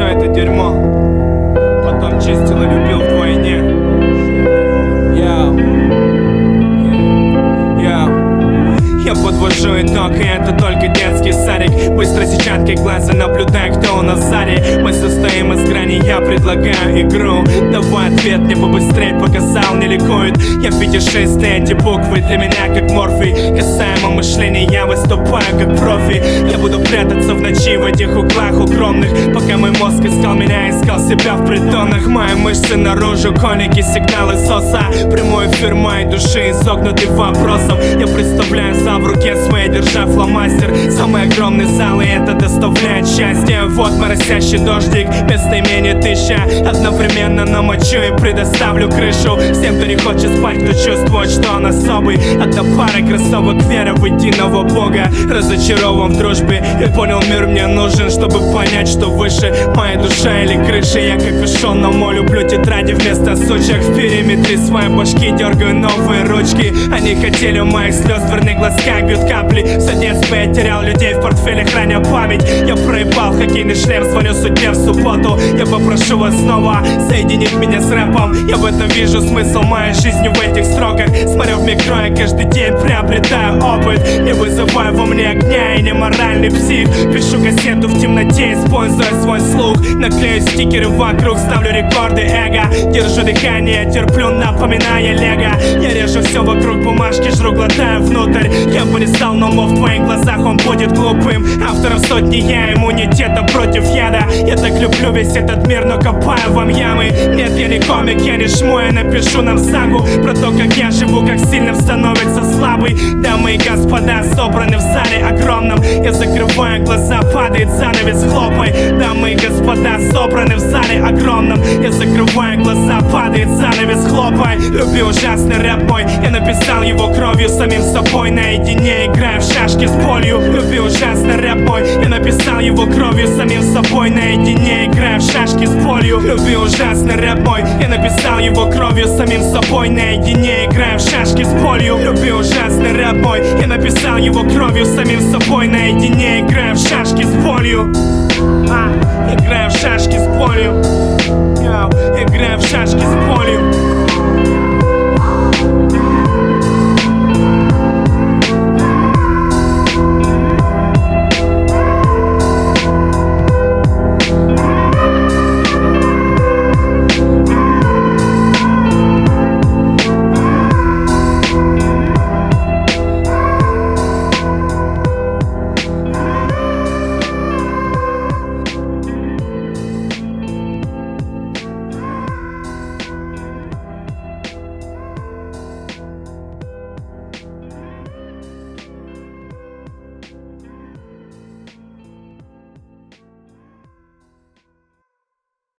все это дерьмо, потом чистил и любил вдвойне. Я подвожу итог, и это только детский садик. Быстро сетчаткой глаза наблюдая, кто у нас сзади. Мы состоим из граней, я предлагаю игру. Давай ответ мне побыстрее, пока зал не ликует. Я в 5-6, эти буквы для меня как морфий. Касаемо мышления, я выступаю как профи. Я буду прятаться в ночи в этих углах укромных, пока мой мозг искал меня, искал себя в притонах. Мои мышцы наружу, коники, сигналы соса. Прямой эфир моей души, изогнутый вопросом. Я представляю зал в руке своей, держа фломастер. Самый огромный зал, и это доставляет счастье. Вот моросящий дождик, местоимение 1000. Одновременно намочу и предоставлю крышу всем, кто не хочет спать, кто чувствует, что он особый. Одна пара кроссовок, вера в единого Бога. Разочарован в дружбе и понял, мир мне нужен, чтобы понять, что выше моя душа или крыша. Я как ушел на мой, люблю тетради вместо сучек. В периметре своей башки дергаю новые ручки. Они хотели у моих слез, верных глаз как бьют капли. Все детство я терял людей в портфеле, храня память. Я проебал хоккейный шлем, звоню судьбе в субботу. Я попрошу вас снова соединить меня с рэпом. Я в этом вижу смысл моей жизни в этих строках. Смотрю в микро, я каждый день приобретаю опыт. Не вызываю во мне огня и не моральный псих. Пишу кассету в темноте, используя свой слух. Наклею стикеры вокруг, ставлю рекорды эго. Держу дыхание, терплю, напоминая лего. Я режу все вокруг бумажки, жру, глотаю внутрь. Я бы не стал, но в твоих глазах он будет глупым. Автором сотни я, иммунитетом против яда. Я так люблю весь этот мир, но копаю вам ямы. Нет, я не комик, я не шму, я напишу нам сагу про то, как я живу, как сильным становится слабый. Дамы и господа, собраны в зале огромном. Я закрываю глаза, падает занавес, хлопай. Дамы и господа, собраны в зале огромном. Я закрываю глаза, падает занавес, хлопай. Люблю ужасный рэп мой, я написал его кровью, самим собой наедине, играя в шашки с болью. Люблю ужасный рэп мой, я написал его кровью, самим собой наедине, играя в шашки с болью. Люблю ужасный рэп мой, я написал его кровью, самим собой наедине, играя в шашки с болью. Люблю ужасный рэп мой, я написал его кровью, самим собой наедине, играя в